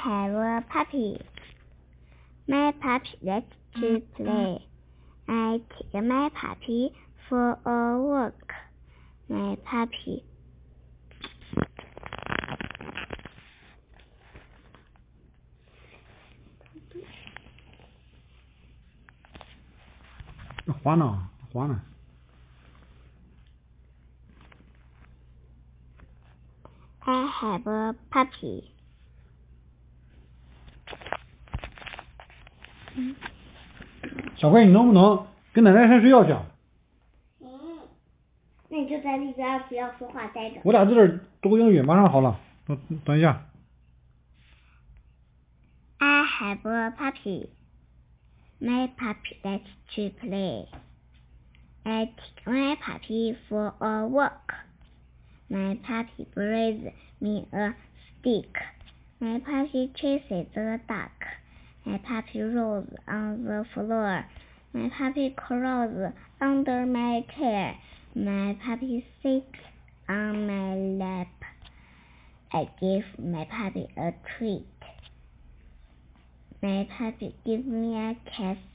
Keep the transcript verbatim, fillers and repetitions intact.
have a puppy. My puppy likes to play. I take my puppy for a walk. My puppy 花呢？花呢？ I have a puppy. 小慧，你能不能跟奶奶上睡觉去？ 嗯，那你就在里边不要说话，待着。 我俩在这儿读英语，马上好了。等等一下。 I have a puppy. My puppy likes to play. I take my puppy for a walk. My puppy brings me a stick. My puppy chases the duck. My puppy rolls on the floor. My puppy crawls under my chair. My puppy sits on my lap. I give my puppy a treat. My puppy gives me a kiss.